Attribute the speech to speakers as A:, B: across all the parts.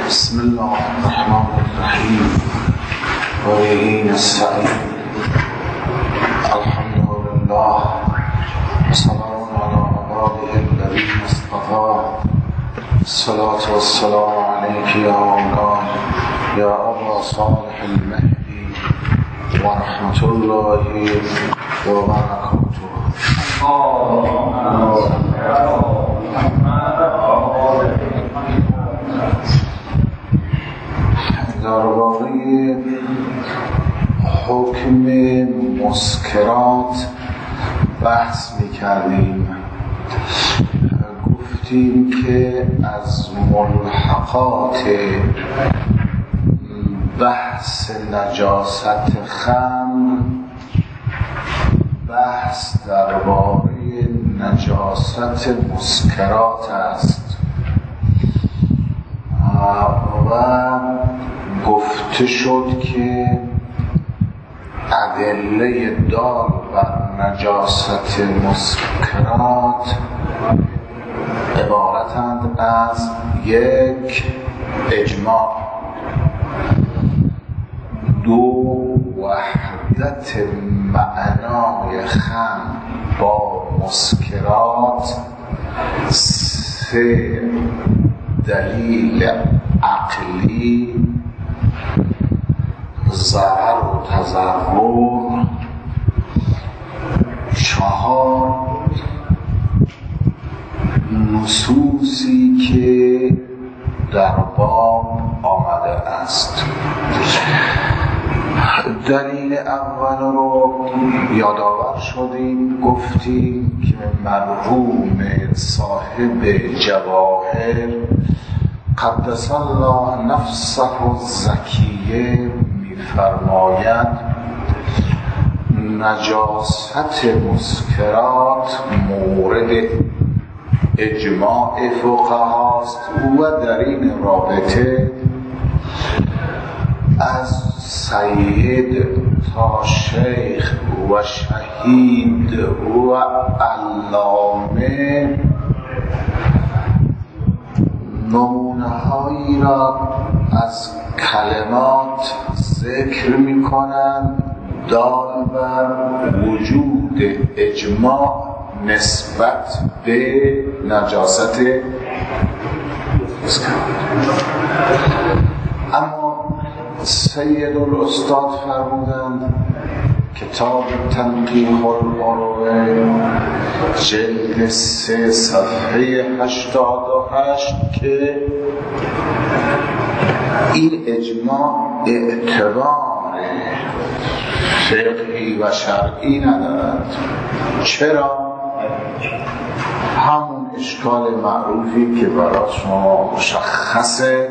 A: بسم الله الرحمن الرحیم و به نستعین. الحمد لله و سلام علی عباده الذین اصطفی. الصلاة والسلام علیک یا مولانا یا ابا صالح المهدی و رحمت الله و برکاته. درباره حکم مسکرات بحث می‌کردیم. گفتیم که از ملحقات بحث نجاست خمر بحث درباره نجاست مسکرات است و گفته شد که ادله دال بر نجاست مسکرات عبارتند از یک اجماع، دو وحدت معنای خمر با مسکرات، سه دلیل عقلی، ضرر و تضرر، چهار نصوصی که در باب آمده است. دلیل اول رو یادآور شدیم، گفتیم که مرحوم صاحب جواهر قدس الله نفسه الزکیه می‌فرماید نجاست مسکرات مورد اجماع فقهاست و در این رابطه از سید تا شیخ و شهید و علامه نمونه‌هایی را از کلمات ذکر می‌کنند دال بر وجود اجماع نسبت به نجاست مسکرات. اما سید الاستاد فرمودند کتاب تنقیح المروءه جلد 3 صفحه 88 که این اجماع اعتبار فقهی و شرعی ندارد. چرا؟ همون اشکال معروفی که برای شما مشخصه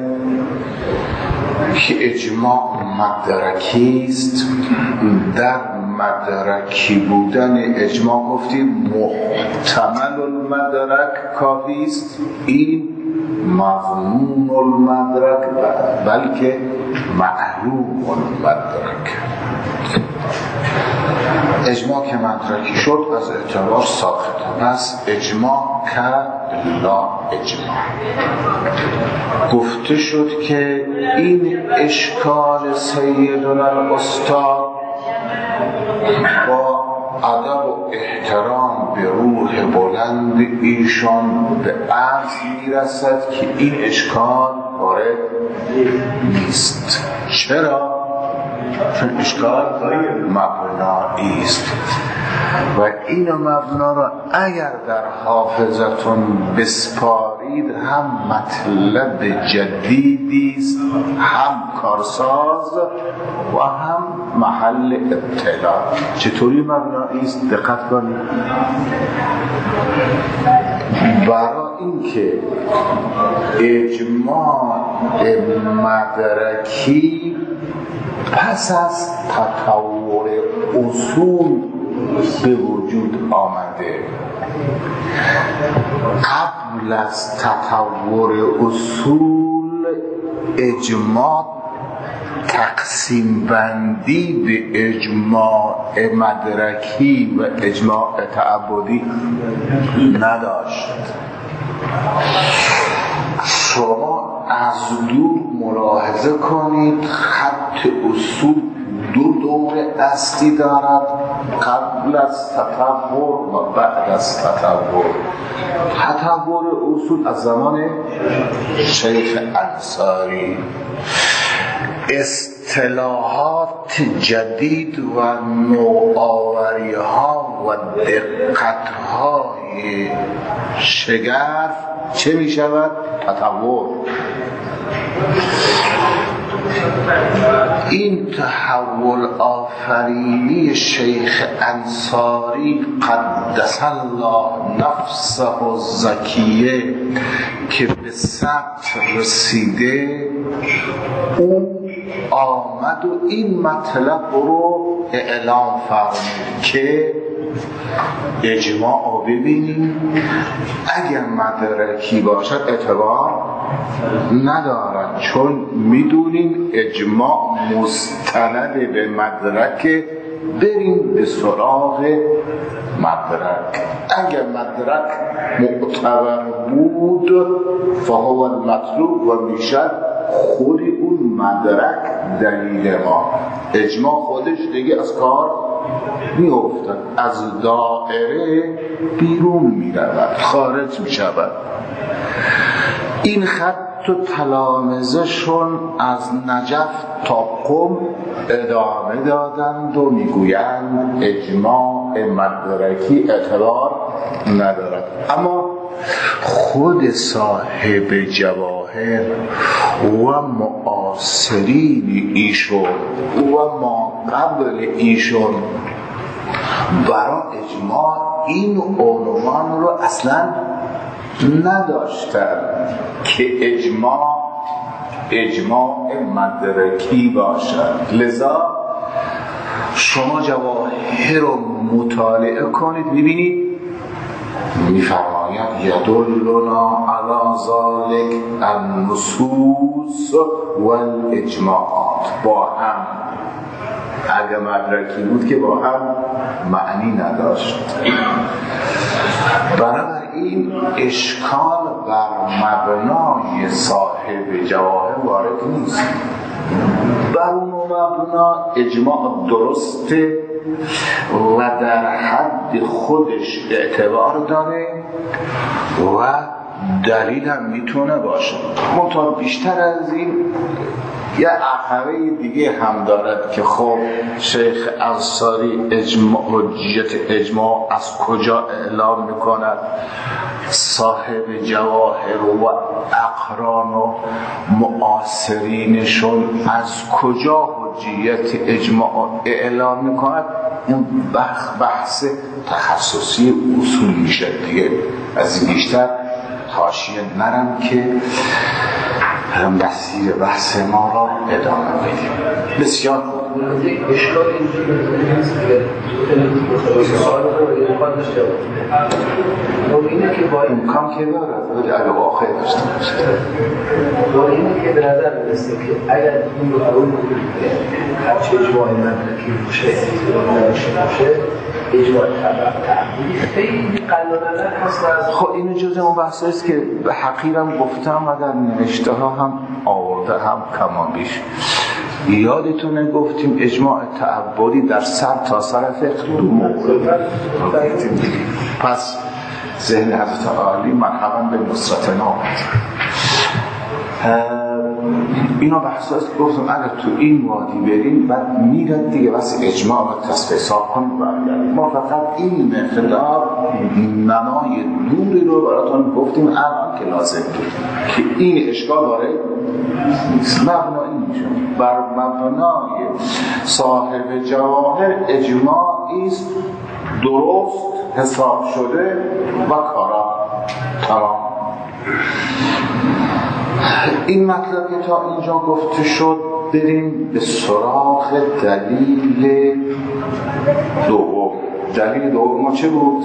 A: که اجماع مدرکی است. در مدرکی بودن اجماع گفتیم محتمل المدرک کافی است، این مضمون المدرک بلکه معلوم المدرک. اجماع که مدرکی شد از اعتبار ساخته، پس اجماع که لا اجماع. گفته شد که این اشکال سیدنا الاستاد با ادب و احترام به روح بلند ایشان به عرض میرسد که این اشکال وارد نیست. چرا؟ چون اشکال مبنایی است و این مبنا را اگر در حافظتون بسپارید هم مطلب جدیدی است، هم کارساز و هم محل ابتلا. چطوری مبنایی است؟ دقت کنید. برای اینکه اجماع مدرکی پس از تطور اصول به وجود آمده، قبل از تطور اصول اجماع تقسیم بندی به اجماع مدرکی و اجماع تعبدی نداشت. شما از دور ملاحظه کنید خط اصول دو دور اصلی دارد، قبل از تطور و بعد از تطور. تطور اصول از زمان شیخ انصاری، اصطلاحات جدید و نوآوری ها و دقت های شگرف چه می شود؟ تطور. این تحول آفرینی شیخ انصاری قدس الله نفسه الزکیه که به ثبت رسیده، او آمد و این مطلب رو اعلام فرمود که اجماع رو ببینیم اگر مدرکی باشد اعتبار ندارد، چون میدونیم اجماع مستند به مدرک، بریم به سراغ مدرک. اگر مدرک معتبر بود فهو المطلوب و میشد خود اون مدرک دلیل ما. اجماع خودش دیگه از کار می افتد، از دائره بیرون می رود، خارج می شود. این خط و تلامذه‌شون از نجف تا قم ادامه دادند و میگویند اجماع مدرکی اعتبار ندارد. اما خود صاحب جواهر و معاصرین ایشون و ما قبل ایشون برای اجماع این عنوان رو اصلا نداشتن که اجماع مدرکی باشد. لذا شما جواهر رو مطالعه کنید، ببینید میفرماید یدلنا علی ذلک النصوص والاجماعات. با هم، اگه مدرکی بود که با هم معنی نداشت. بنابراین اشکال بر مبنای صاحب جواهر وارد نیست. بر اون مبنا اجماع درسته و در حد خودش اعتبار داره و دلیل هم میتونه باشه. منتها بیشتر از این یه عقبه دیگه هم دارد که خب شیخ انصاری حجیت اجماع از کجا اعلام میکند، صاحب جواهر و اقران و معاصرینشون از کجا حجیت اجماع اعلام میکند. این بحث تخصصی اصول میشه دیگه، از این بیشتر حاشیه نرم که مسیر بحث ما را ادامه بدیم. بسیار
B: اشکال اینجوری نیست که سوال رو امکان داشته باشه. اینه که با
A: امکان که دارد ولی اگه واقع داشته باشه،
B: با اینه که به نظر میرسه که اگر این رو قبول کنید که هرچه اجماع مدرکی باشه اعتبار نداشته باشه، اجماع تعبدی خیلی قلانه هست.
A: خب این جزء اون بحثی است که به حقیرم گفتم و در نوشته ها هم آورده هم کمان بیش. یادتونه گفتیم اجماع تعبدی در سر تا سر فقه دو مورد. پس ذهن حضرت عالی مرحبا به نصرتنا. اینا بحث هست گفتم اگر تو این وادی بریم بعد میرد دیگه واسه اجماع و تصفیه کنیم برگردیم. ما فقط این مقدار منای دوری رو براتون گفتیم الان که لازم که این اشکال وارد نیست. مبنایی میشه بر مبنای صاحب جواهر اجماعی است درست حساب شده و کارا تمام. این مطلب که تا اینجا گفته شد، بریم به سراغ دلیل دوم. دلیل دوم ما چه بود؟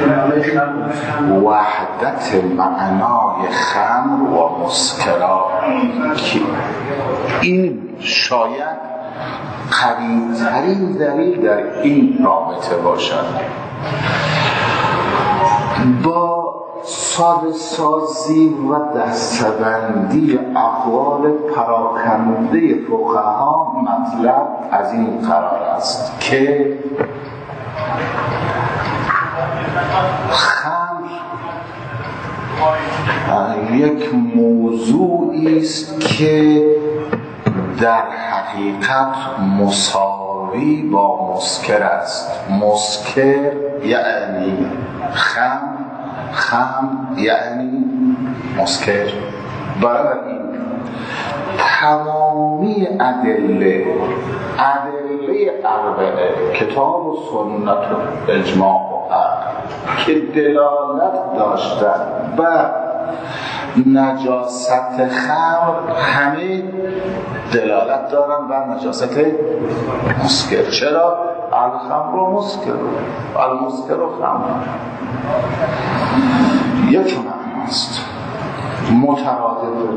A: وحدت معنای خمر و مسکرات که این شاید قوی‌ترین دلیل در این رابطه باشد. با ساده سازی و دسته‌بندی اقوال پراکنده فقها مطلب از این قرار است که خمر یک موضوعی است که در حقیقت مساوی با مسکر است. مسکر یعنی خمر یعنی مسکر. برای این تمامی ادله اربعه، کتاب و سنت و اجماع و عقل، که دلالت داشتن بر نجاست خمر، همه دلالت دارن بر نجاست مسکر. چرا؟ الخمر و مسکر، المسکر و خمر یک معناست، مترادفه.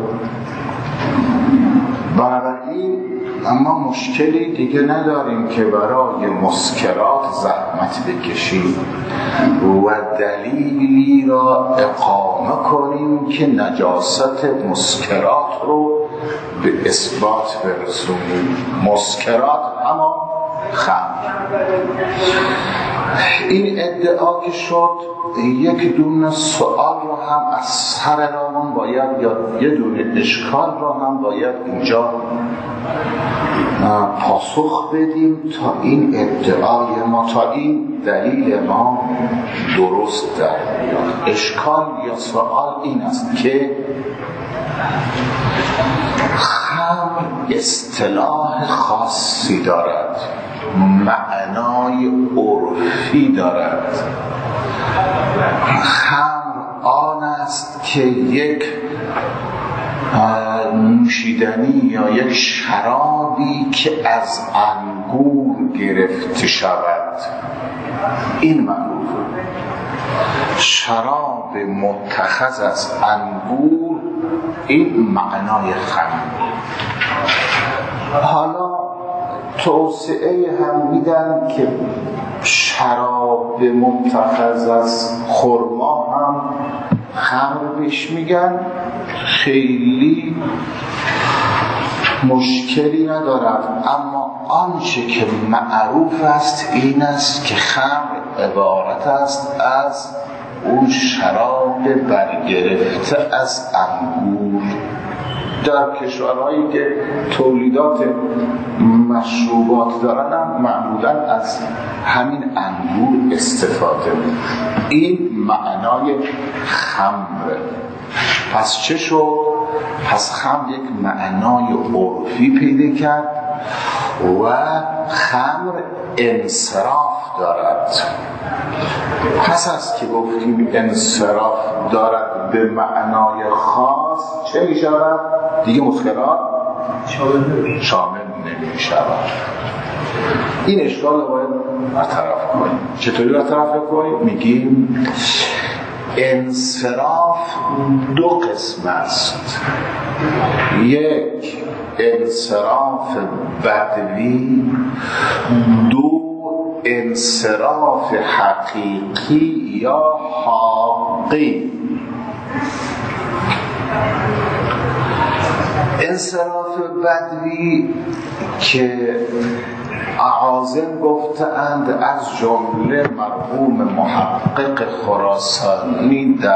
A: بنابراین اما مشکلی دیگه نداریم که برای مسکرات زحمت بکشیم و دلیلی را اقامه کنیم که نجاست مسکرات رو به اثبات برسونیم. مسکرات اما خمر. این ادعا که شد، یک دونه سوال رو هم از سر راهمون باید، یا یه دونه اشکال رو هم باید اینجا پاسخ بدیم تا این ادعای ما، تا این دلیل ما درست در بیاد. اشکال یا سوال این است که خمر اصطلاح خاصی دارد، معنای عرفی دارد. خمر آن است که یک نوشیدنی یا یک شرابی که از انگور گرفته شود، این معروف. شراب متخذ از انگور، این معنای خمر. حالا توسعه هم میدن که شراب متخذ از خرما هم خمر بهش میگن، خیلی مشکلی ندارد. اما آنچه که معروف است این است که خمر عبارت است از اون شراب برگرفته از انگور. در کشورهایی که تولیدات مشروبات دارن هم معمولا از همین انگور استفاده می‌کنن. این معنای خمره. پس چه شد؟ پس خمر یک معنای عرفی پیدا کرد و خمر انصراف دارد. پس از که گفتیم انصراف دارد به معنای خاص، چه می شود؟ دیگه مسکرات شامل نمی شود. این اشکال رو باید برطرف کنیم. چطوری برطرف کنیم؟ میگیم انصراف دو قسم است. یک انصراف بدوی، دو انصراف حقیقی یا حقی. انصراف بدوی که اعاظم گفتند از جمله مرحوم محقق خراسانی در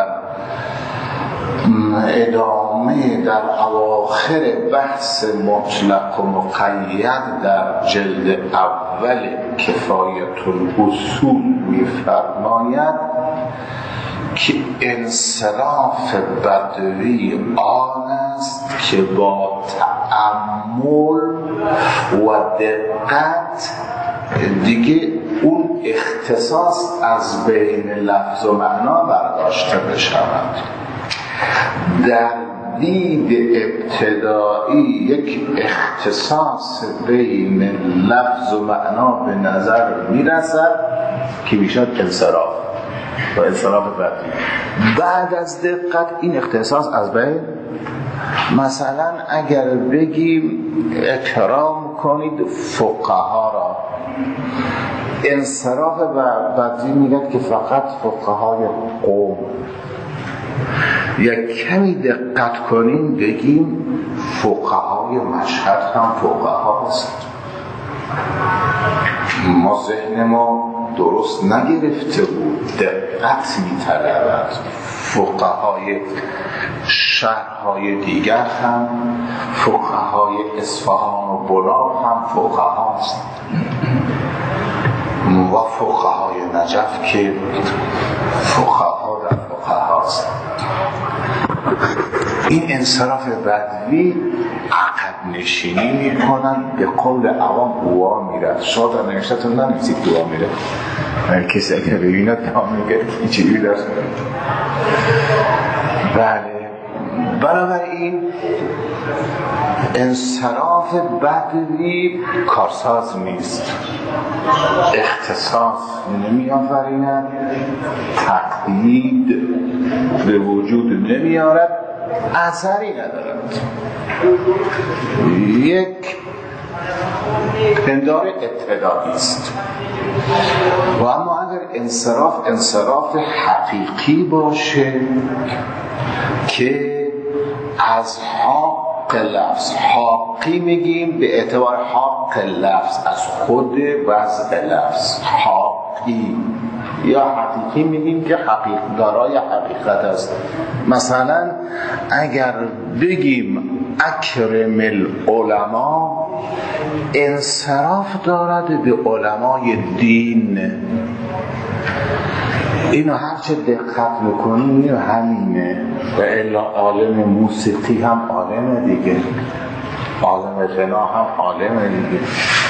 A: ادامه در اواخر بحث مطلق و مقید در جلد اول کفایت الاصول می‌فرماید که انصراف بدوی آن است که با تأمل و دقت دیگه اون اختصاص از بین لفظ و معنا برداشته بشود. در دید ابتدایی یک اختصاص بین لفظ و معنا به نظر میرسد که میشد انصراف و انصراف بدوی. بعد از دقت این اختصاص از بین، مثلا اگر بگیم اکرام کنید فقها را، انصراف بدوی میگه که فقط فقهای قوم یک کمی دقت کنیم بگیم فقهای مشهد هم فقهاست. ما ذهن ما درست نگرفته بود، دقت می‌طلبد. فقهای شهرهای دیگر هم، فقهای اصفهان و بلخ هم فقهاست و فقهای نجف که فقها در فقهاست. این انصراف بدوی عقب نشینی میکنن، به قول عوام دعا میره. شاید در نوشتتون ننویسید دعا میره، کسی اگر ببیند دعا میگه اینجوری درست میره. بله، بنابراین انصراف بدوی کارساز نیست، اختصاص نمی آفریند، تقلید به وجود نمی آرد، اثری ندارد، یک پندار ابتدایی است. و اما اگر انصراف حقیقی باشه که از حق لفظ، حقی میگیم به اعتبار حق لفظ از خود وضع لفظ، حقی، یا حقیقی میگیم که دارای حقیقت است. مثلا اگر بگیم اکرم العلماء، انصراف دارد به علمای دین. اینو هرچه دقت میکنیم اینو همینه. و الا عالم موسیقی هم عالم دیگه، عالم غنا هم عالم دیگه.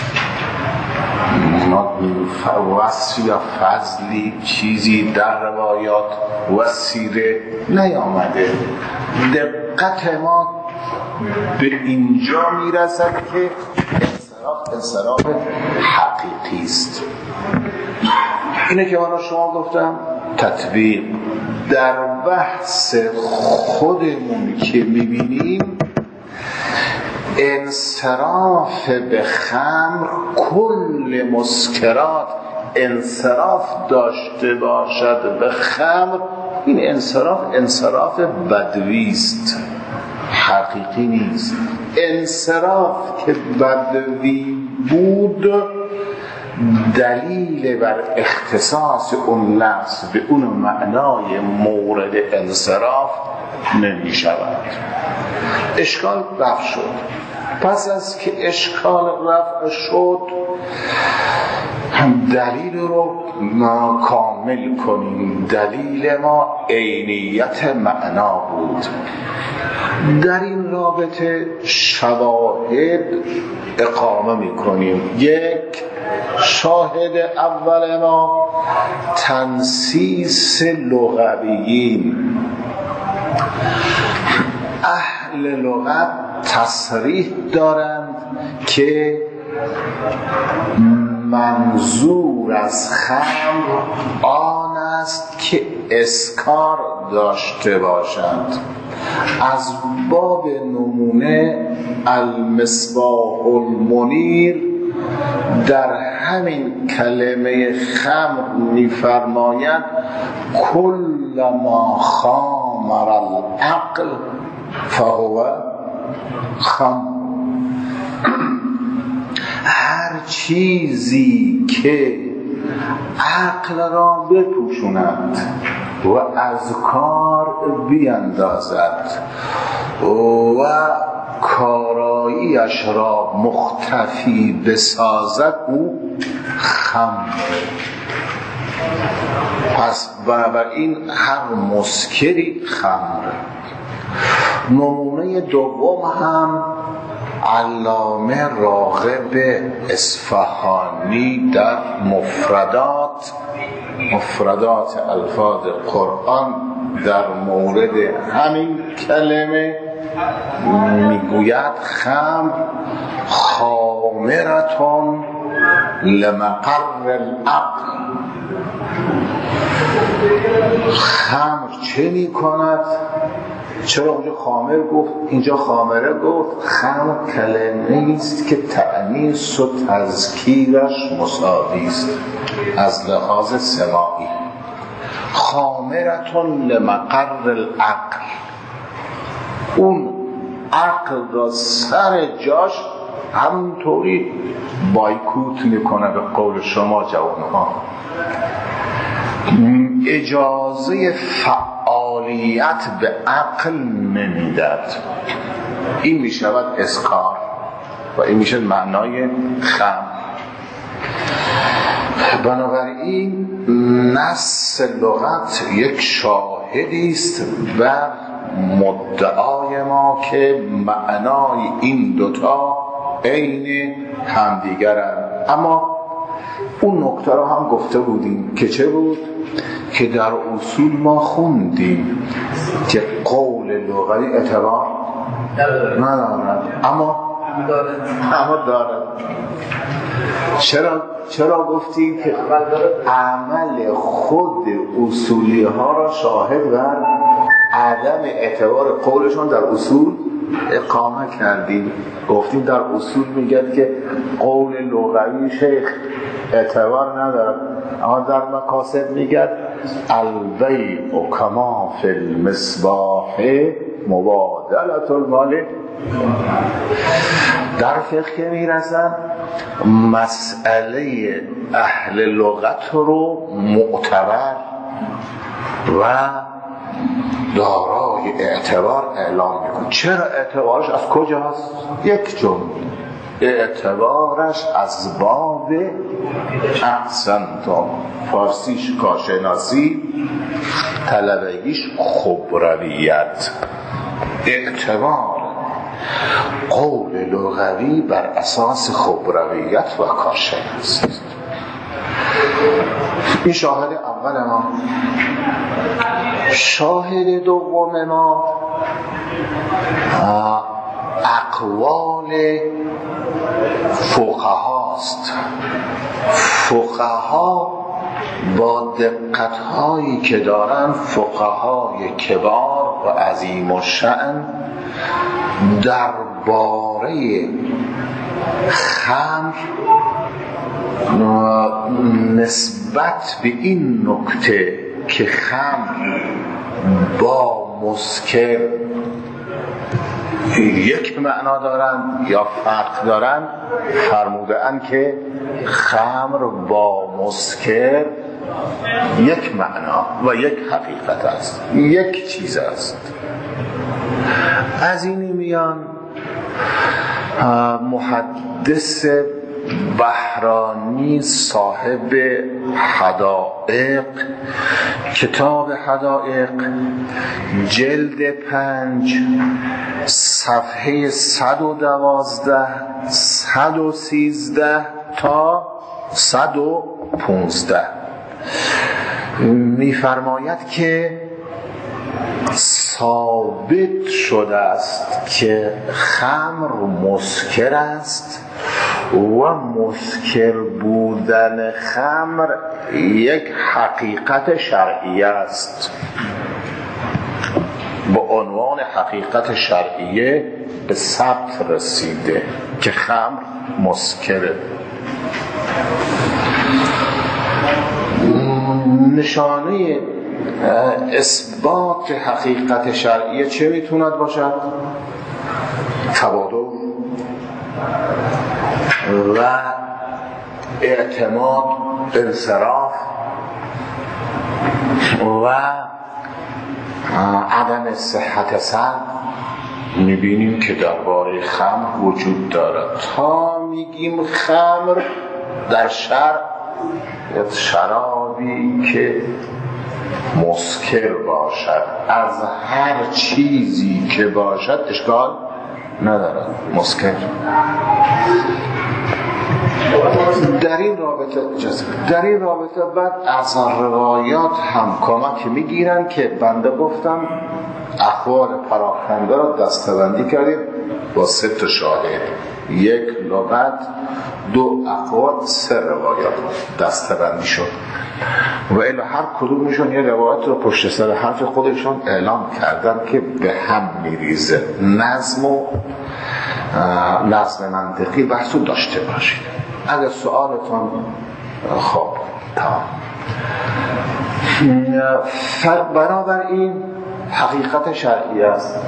A: وصفی یا فضلی چیزی در روایات و سیره نیامده. دقت ما به اینجا میرسد که انصراف حقیقی است. اینه که من شما گفتم تطبیق در بحث خودمون که میبینیم انصراف به خمر، کل مسکرات انصراف داشته باشد به خمر، این انصراف بدوی است، حقیقی نیست. انصراف که بدوی بود دلیل بر اختصاص اون لفظ به اون معنای مورد انصراف نمی شود. اشکال رفع شد. پس از که اشکال رفع شد دلیل رو ما کامل کنیم. دلیل ما عینیت معنا بود. در این رابطه شواهد اقامه میکنیم. یک شاهد اول ما تنسیس لغویین. اهل لغت تصریح دارند که منظور از خمر آن است که اسکار داشته باشند. از باب نمونه المصباح المنیر در همین کلمه خمر می‌فرماید کل ما خامر العقل فهو خمر. هر چیزی که عقل را بپوشاند و از کار بیندازد و کاراییش را مختفی بسازد او خمر. پس بنابراین هر مسکری خمر. نمونه دوم هم علامه راغب اصفهانی در مفردات الفاظ قرآن در مورد همین کلمه میگوید خمر خامرتون لمقر العقل. خمر چه می کند؟ چرا اونجا خامر گفت اینجا خامره گفت؟ خمر کلمه است که تأنیث و تذکیرش مساوی است از لحاظ سماعی. خامرتون لمقر العقل، اون عقل را سر جاش همونطوری بایکوت میکنه. به قول شما جوانها اجازه فعالیت به عقل نمیداد. این میشود اسکار و این میشه معنای خم. بنابراین نص لغت یک شاهدی است بر مدعای ما که معنای این دوتا عین همدیگرند. اما اون نکته رو هم گفته بودیم که چه بود؟ که در اصول ما خوندیم که قول لغوی اعتبار ندارد اما دارد. چرا گفتیم که عمل خود اصولی ها را شاهد بر عدم اعتبار قولشون در اصول اقامه کردیم. گفتیم در اصول میگه که قول لغوی شیخ اعتبار ندارد، اما در مقاصد میگه البیع کما فی المصباح مبادلة المال. در فقه میرسن مسئله اهل لغت رو معتبر و دارای اعتبار اعلام میکنه. چرا اعتبارش از کجاست؟ یک جمله اعتبارش از باب احسنتم، فارسیش کارشناسی، طلبگیش خبرویت. اعتبار قول لغوی بر اساس خبرویت و کارشناسی است. این شاهد اول ما. شاهد دوم ما اقوال فقهاست. فقها با دقت‌هایی که دارن، فقهای کبار و عظیم الشأن درباره خمر نسبت به این نکته که خمر با مسکر یک معنا دارن یا فرق دارن، فرمودن که خمر با مسکر یک معنا و یک حقیقت است، یک چیز است. از این میان محدث بهرانی صاحب حدائق، کتاب حدائق جلد 5 صفحه 112 113 تا 115 می‌فرماید که ثابت شده است که خمر مسکر است و مسکر بودن خمر یک حقیقت شرعی است. با عنوان حقیقت شرعیه به ثبت رسیده که خمر مسکره. نشانه اثبات حقیقت شرعیه چه میتوند باشد؟ تبادل و اعتماد، انصراف و عدم صحت سلب میبینیم که درباره خمر وجود دارد. تا میگیم خمر در شرع شرابی که مسکر باشد، از هر چیزی که باشد اشکال ندارد، مسکر. در این رابطه بعد از روایات هم کمک میگیرن که بنده گفتم اخبار پراکنده را دسته‌بندی کردیم با 3 شاهد، 1 لغت، 2 اقوال، 3 روایات دسته‌بندی شد و الا هر کدومشون یه روایت رو پشت سر حرف خودشون اعلام کردن که به هم میریزه. نظم منطقی بحثو داشته باشید. اگر سوالتون خب تمام. بنابراین حقیقت شرعی است.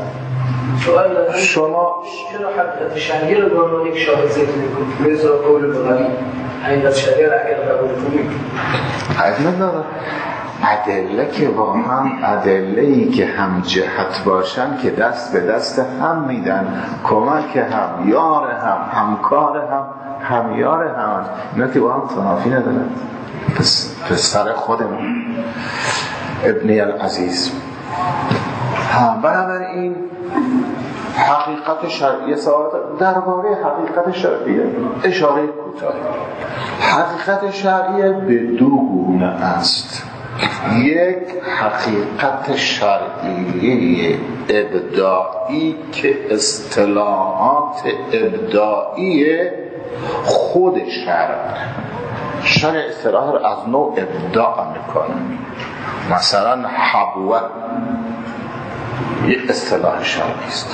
A: شما
B: چرا حقیقت شرعی رو به عنوان یک شاهد ذکر می‌کنید؟ مثل قول لغوی حقیقت شرعی رو اگر قبول کنید
A: حقیقت نداره. ادله که واقعا ادله‌ای که هم جهت باشن که دست به دست هم میدن، کمک هم، یار هم، همکار هم، همیار هم، اینا که با هم تنافی ندارن. پسر خودمون ابنی العزیز. بنابراین حقیقت شرعی درباره حقیقت شرعی اشاره کوتاه. حقیقت شرعی به دو گونه است. یک حقیقت شرعی ابداعی که اصطلاحات ابداعی خود شرع اصطلاح رو از نوع ابداع میکنه. مثلا حبوه یک اصطلاح شرعی است.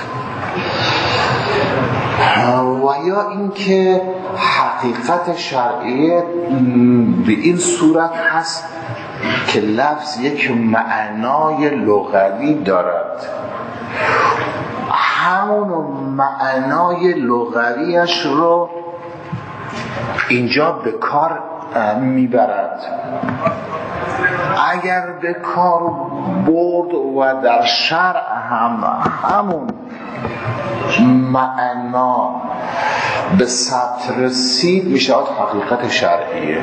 A: و یا اینکه حقیقت شرعی به این صورت هست که لفظ یک معنای لغوی دارد، همون معنای لغویش رو اینجا به کار میبرد. اگر به کار برد و در شرع همون معنا به ثبت رسید میشه حقیقت شرعیه.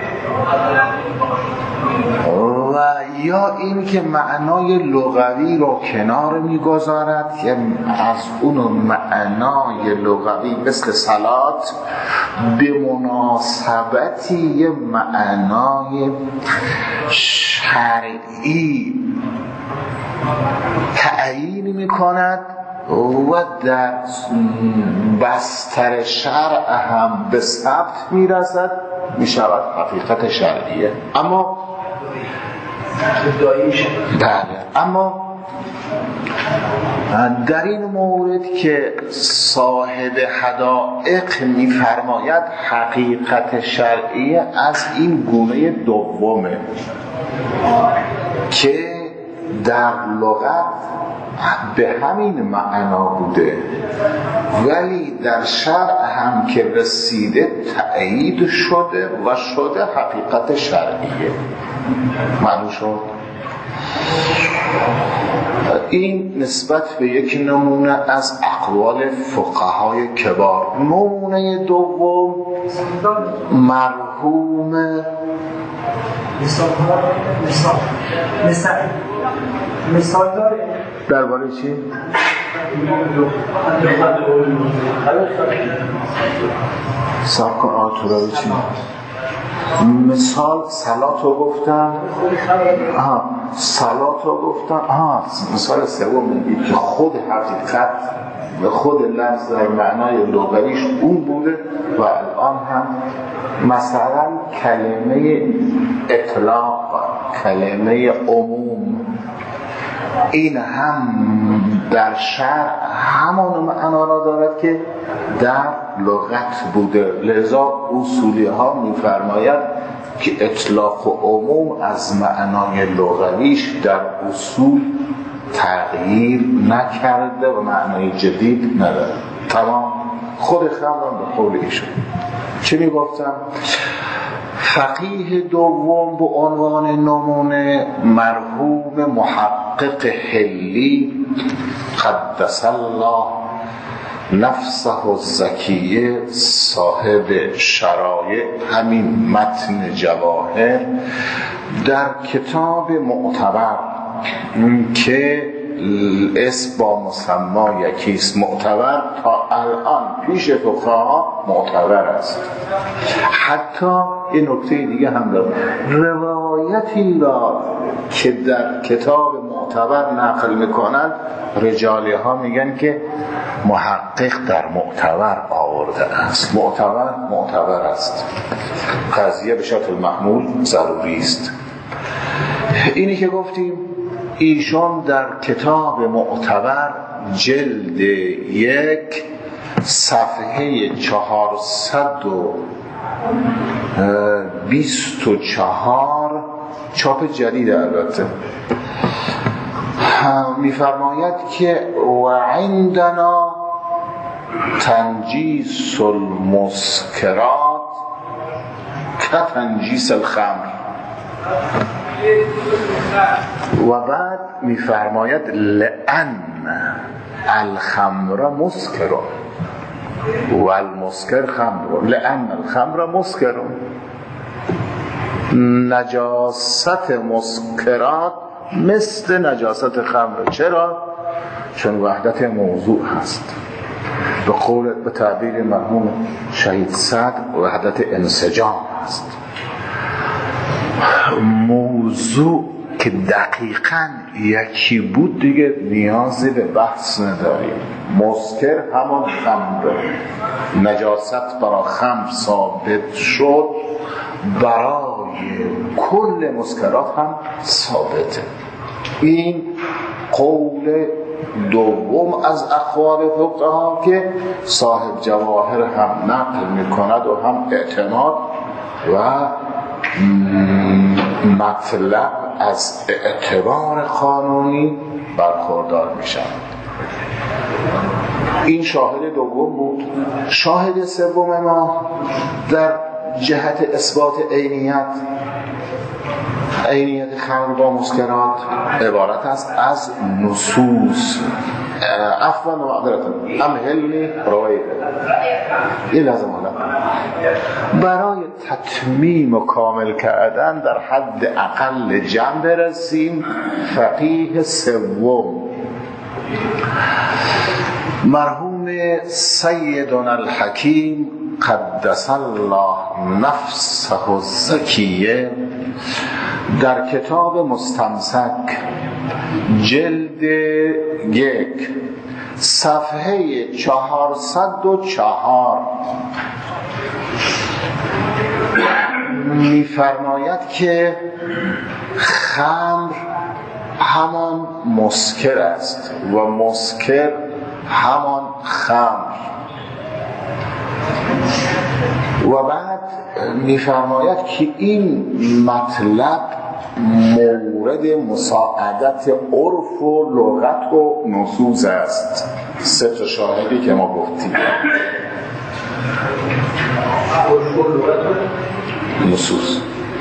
A: و یا این که معنای لغوی رو کنار میگذارد که از اون معنای لغوی مثل صلات به مناسبتی یه معنای شرعی تعیین میکند و در بستر شرع هم به ثبت میرسد، میشود حقیقت شرعیه. اما اما در این مورد که صاحب حدائق میفرماید حقیقت شرعیه از این گونه دومه که در لغت به همین معنا بوده ولی در شرع هم که رسیده تأیید شده و شده حقیقت شرعیه. معنی شد؟ این نسبت به یک نمونه از اقوال فقهای کبار. نمونه دوم مرحوم مثال داره درباره چی؟ صاحب کن آتورا چی؟ مثال صلات رو گفتم. صلات رو گفتم. مثال سوم میگید که خود حقیقت و خود لفظ در معنای لغویش اون بوده و الان هم مثلا کلمه اطلاق، کلمه عموم، این هم در شرع همان معنا را دارد که در لغت بوده. لذا اصولی ها می‌فرماید که اطلاق و عموم از معنای لغویش در اصول تغییر نکرده و معنای جدید نداره. تمام. خود خبرم به قول ایشون چه میگفتم؟ فقیه دوم به عنوان نمونه مرحوم محقق حلی قدس الله نفسه الزکیه صاحب شرایع، همین متن جواهر، در کتاب معتبر که اسم با مسما یکیست، معتبر تا الان پیش فقها معتبر است. حتی این نکته دیگه هم داره، روایتی را که در کتاب معتبر نقل میکنند رجالی ها میگن که محقق در معتبر آورده است. معتبر است. قضیه به شکل محمول ضروری است. اینی که گفتیم ایشون در کتاب معتبر جلد 1 صفحه 424 چاپ جدید البته، میفرماید که و عندنا تنجیس المسکرات که تنجیس الخمر. و بعد میفرماید لأن الخمر مسکر و المسکر خمر، لأن الخمر مسکر، نجاست مسکرات مثل نجاست خمر. چرا؟ چون وحدت موضوع هست. به تعبیر مرحوم شهید صدر وحدت انسجام هست. موضوع که دقیقاً یکی بود دیگه نیازی به بحث نداریم. مسکر همان خمر، نجاست برای خمر ثابت شد، برای کل مسکرات هم ثابته. این قول دوم از اقوال فقها که صاحب جواهر هم نقل میکند و هم اعتماد و مطلب از اعتبار قانونی برخوردار میشن. این شاهد دوم بود. شاهد سوم ما در جهت اثبات عینیت خمر با مسکرات عبارت است از نصوص. عفوا و معذرتا امهلنی روایت این لازم حالا برای تتمیم و کامل کردن در حد اقل جمع برسیم. فقیه سوم مرحوم سیدنا الحکیم قدس الله نفسه الزکیه در کتاب مستمسک جلد 1 صفحه 404 میفرماید که خمر همان مسکر است و مسکر همان خمر. و بعد میفرماید که این مطلب مورد مساعدت عرف و لغت و نصوص است. 3 شاهدی که ما گفتیم، عرف و لغت و نصوص.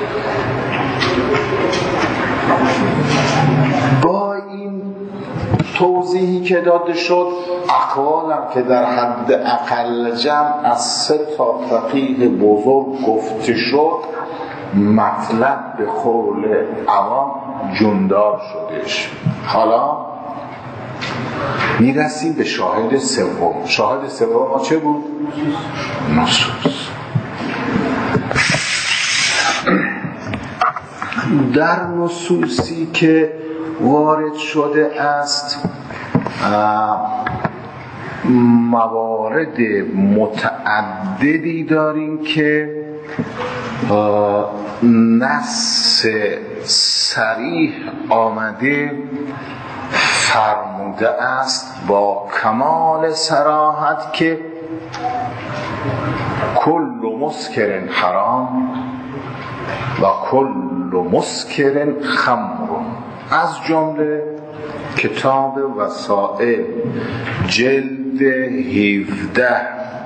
A: با این توضیحی که داده شد، اقوالم که در حد اقل جمع از 3 فقیه بزرگ گفته شد، مطلب به قول عوام جوندار شدش. حالا میرسیم به شاهد سوم. شاهد سوم ما چه بود؟ نصوص. در نصوصی که وارد شده است موارد متعددی داریم که نص صریح آمده فرموده است با کمال صراحت که کل مسکر حرام و کل مسکر خمر. از جمله کتاب وسائل جلد 17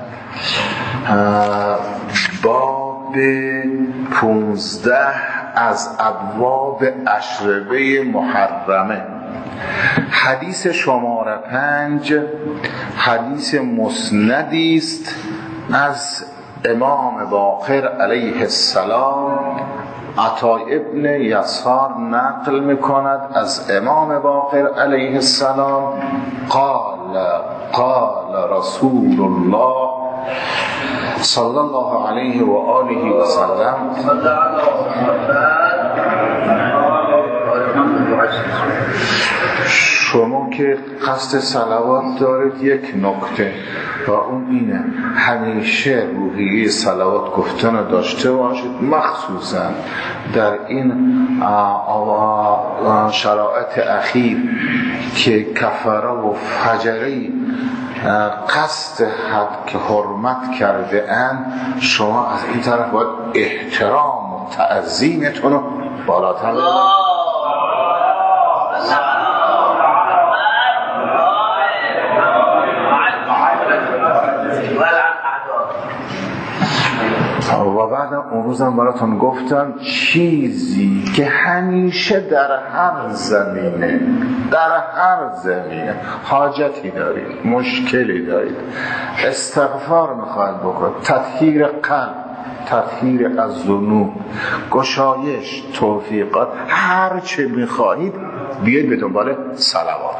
A: باب 15 از ابواب اشربه محرمه، حدیث شماره 5 حدیث مسندی است از امام باقر علیه السلام. عطا ابن یسار نقل میکند از امام باقر علیه السلام قال رسول الله صلی الله علیه و آله و سلم شما که قصد صلوات دارید یک نکته و اون اینه همیشه روحیه صلوات گفتن داشته باشید، مخصوصا در این شرایط اخیر که کفاره و فجره قصد حد که حرمت کرده ان، شما از این طرف باید احترام و تعظیمتون رو بالاتر و بعد اون روزم براتون گفتم چیزی که همیشه در هر زمینه حاجتی دارید، مشکلی دارید، استغفار میخواید بکنید، تطهیر قلب، تطهیر از ذنوب، گشایش، توفیقات، هر چه میخواهید بیاید به دنبال صلوات.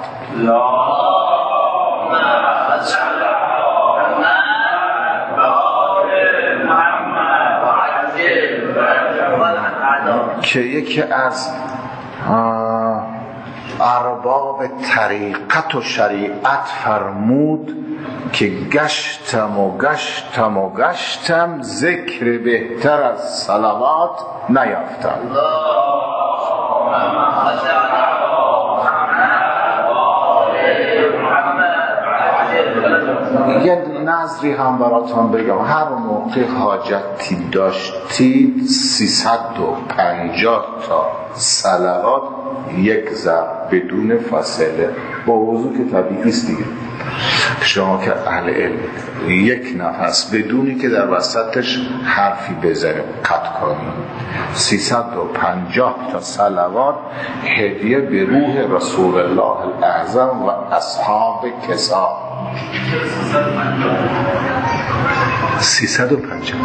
A: که یکی از ارباب طریقت و شریعت فرمود که گشتم ذکر بهتر از صلوات نیافتم. یه نظری هم براتون بگم، هر موقع حاجتی داشتید 350 تا صلوات یک ضرب بدون فاصله، با وضو که طبیعی است دیگه. شما که اهل علم یک نفس بدونی که در وسطش حرفی بزنه قطع کنید 350 تا صلوات هدیه به روح رسول الله الاعظم و اصحاب کسا. 350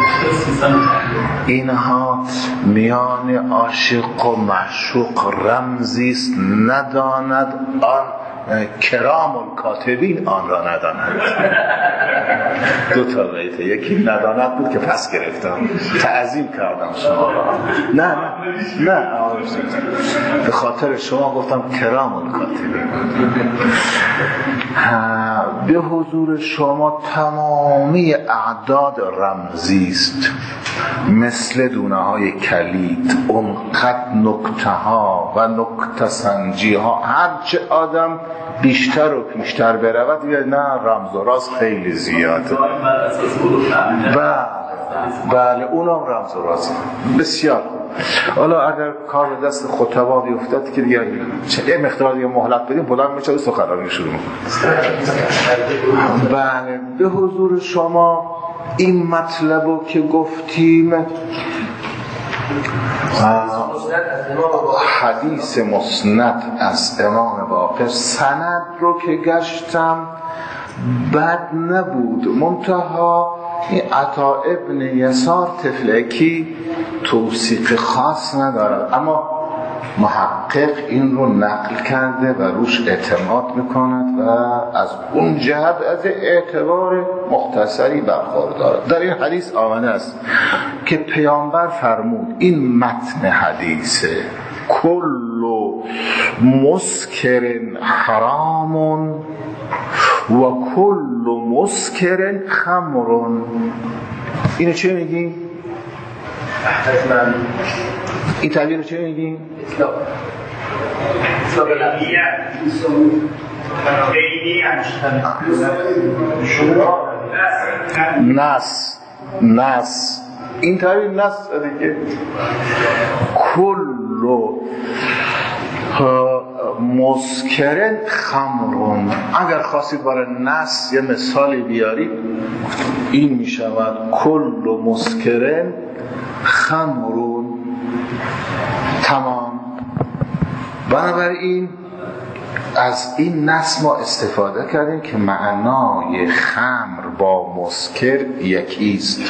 A: اینها میان عاشق و معشوق رمزی است، نداند آن کرام الکاتبین آن را نداند. دو تا بیت، یکی نداند بود که پس گرفتم، تعظیم کردم شما را. نه به خاطر شما گفتم کرام الکاتبین. به حضور شما تمامی اعداد رمزی است، مثل دونه های کلید، اونقدر نکته ها و نکته سنجی ها. هرچه آدم بیشتر و بیشتر برود نه رمز و راز خیلی زیاده. بله اونم رمز و راز بسیار. حالا اگر کار به دست خطبا بیفتد که دیگه چه مقدار دیگه مهلت بدیم بلند میشه سخنرانی شروع می‌کنه. بله به حضور شما این مطلبو که گفتیم، حدیث مسند از امام باقر، سند رو که گشتم بد نبود، منتها این عطا ابن یسار تفلکی توصیف خاص ندارد، اما محقق این رو نقل کرده و روش اعتماد میکند و از اون جهت از اعتبار مختصری برخوردار. در این حدیث آمده است که پیامبر فرمود، این متن حدیثه، کل مسکر حرام و کل مسکر خمر. اینو چه میگی؟ این تعبیر رو چه میگی؟ نس این تعبیر نس دیگه. کل مسکرن خمرون. اگر خواستید برای نس یه مثالی بیارید این می شود کل مسکرن خمرون. تمام. بنابراین از این نص ما استفاده کردیم که معنای خمر با مسکر یکی است.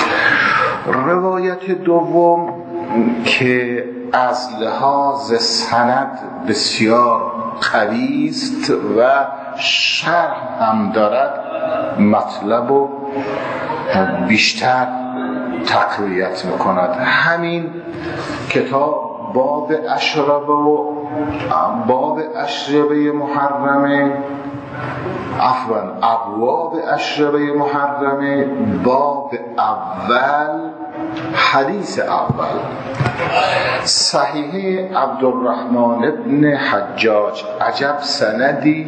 A: روایت دوم که از لحاظ سند بسیار قوی است و شرح هم دارد، مطلب و بیشتر تقویت میکند. همین کتاب باب اشربه محرمه، ابواب اشربه محرمه، باب اول، حدیث اول، صحیح عبدالرحمن ابن حجاج. عجب سندی،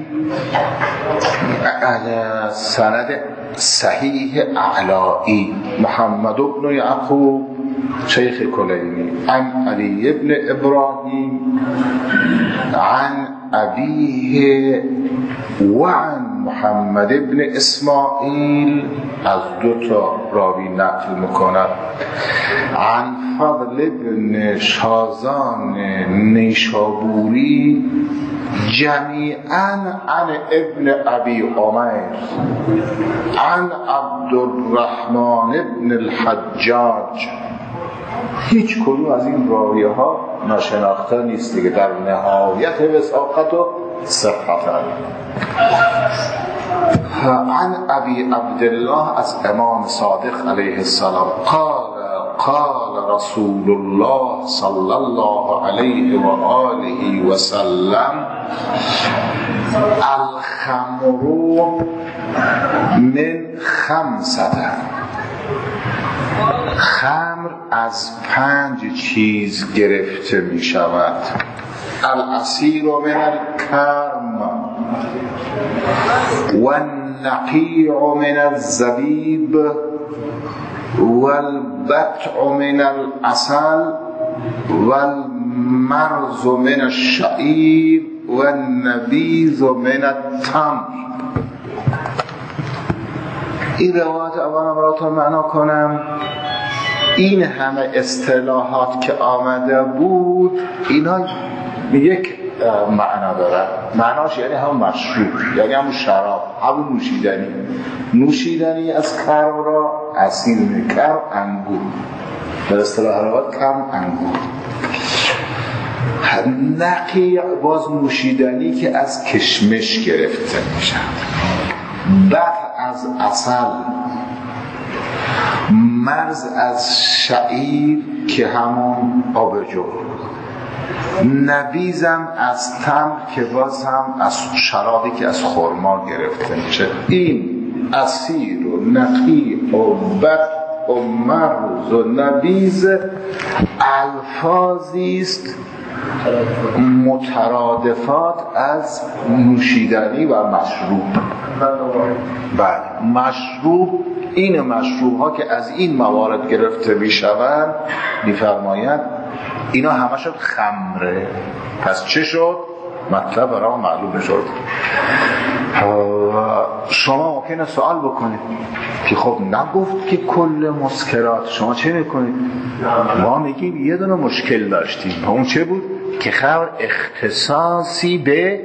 A: سند صحیح اعلائی، محمد ابن یعقوب شیخ کلینی عن علی ابن ابراهیم عن ابیه و عن محمد ابن اسماعیل، از 2 راوی نقل میکند، عن فضل ابن شازان نیشابوری جمیعاً عن ابن ابی عمر عن عبدالرحمن ابن الحجاج. هیچ کدوم از این راویه ها ناشناخته نیست دیگه، در نهایت وثاقت و صحت. عن ابی عبدالله، از امام صادق علیه السلام، قال رسول الله صلی الله علیه و آله و سلم الخمر من 5، خمر از 5 چیز گرفته می شود. العصیر من الکرم و النقیع من الزبیب والبتع من العسل والمرز من الشعیر والنبیذ من التمر. این روایت اولا براتون معنا کنم. این همه اصطلاحات که آمده بود اینا یک معنا داره. معناش یعنی هم مشروب، یعنی هم شراب، هم نوشیدنی از کرم را عصیر می، کرم انگور، در اصطلاح روایت کرم انگور. نقیع باز نوشیدنی که از کشمش گرفته میشه، بطع از عسل، مرز از شعیر که همون آبجو، نبیزم از تمر که باز هم از شرابی که از خرما گرفته میشه. این عصیر و نقیع و بطع و مرز و نبیز الفاظی است مترادفات از نوشیدنی و مشروب. بله، مشروب، این مشروب ها که از این موارد گرفته میشوند، میفرماید اینا همه شد خمره. پس چه شد؟ مطلب برای ما معلوم شد. شما ممکنه سوال بکنید که خب نگفت که کل مسکرات، شما چه میکنید؟ ما میگیم یه دونه مشکل داشتیم. اون چه بود؟ که خمر اختصاصی به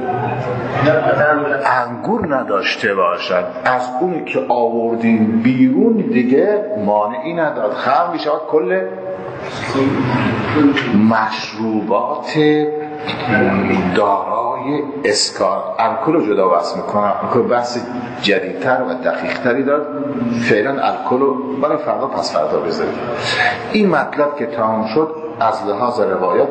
A: انگور نداشته باشد. از اونی که آوردیم بیرون دیگه مانعی ندارد. خمر میشود کل مشروبات دارای اسکار. الکل رو جدا بحث میکنم، الکل بحث جدیدتر و دقیقتری دارد. فعلا الکل رو برای فردا پس فردا بذارید. این مطلب که تمام شد از لحاظ روایات،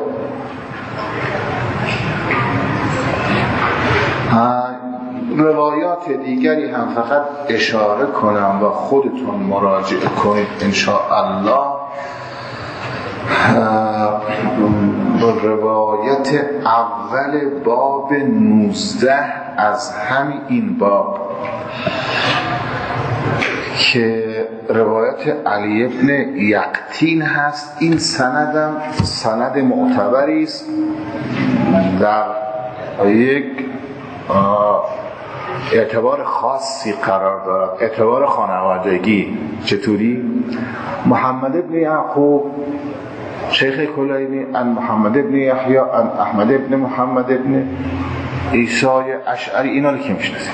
A: روایات دیگری هم فقط اشاره کنم و خودتون مراجعه کنید انشاءالله. روایت اول باب 19 از همین این باب که روایت علی ابن یقطین هست. این سندم سند معتبری است، در یک اعتبار خاصی قرار دارد، اعتبار خانوادگی. چطوری؟ محمد ابن یعقوب شیخ کلینی عن محمد ابن یحیی عن احمد ابن محمد ابن عیسی اشعری، اینا رو که میشناسید.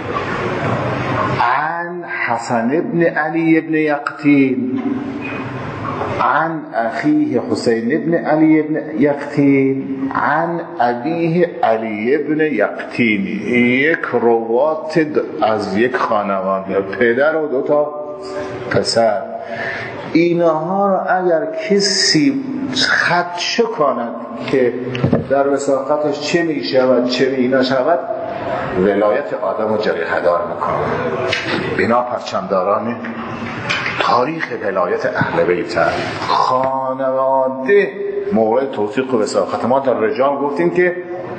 A: عن حسن ابن علی ابن یقطین عن اخیه حسین ابن علی ابن یقطین عن ابیه علی ابن یقطین. یک روات از یک خانواده، پدر و 2 پسر. اینها رو اگر کسی خدشه کند که در وثاقتش چه می شود چه می نشود، ولایت آدم رو جریحه دار میکنه. بنا پرچمداران تاریخ ولایت اهل بیت، خانواده مورد توثیق و وثاقت. ما در رجال گفتیم که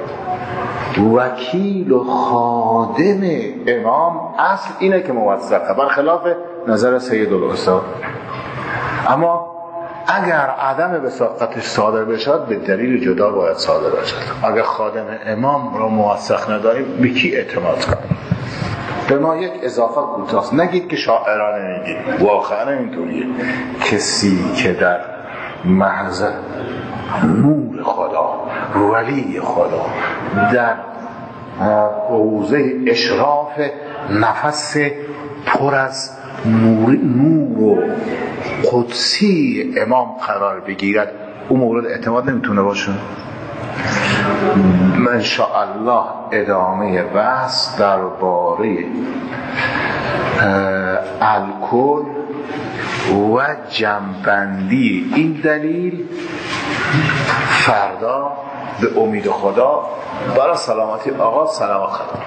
A: وکیل و خادم امام اصل اینه که موثقه، برخلاف نظر سید الاستاد. اما اگر عدم وثاقتش صادر بشد به دلیل جدا باید صادر بشد. اگر خادم امام را موثق نداریم به کی اعتماد کنیم؟ به ما یک اضافه کوتاست، نگید که شاعرانه میگید، واقعا اینطوریه. کسی که در محض نور خدا، ولی خدا، در حوزه اشراف نفس پر از نور و قدسی امام قرار بگیرد، اون مورد اعتماد نمیتونه باشه. ان شاء الله ادامه بحث درباره الکل و جمع‌بندی این دلیل فردا به امید خدا برای سلامتی آقا سلام خدا.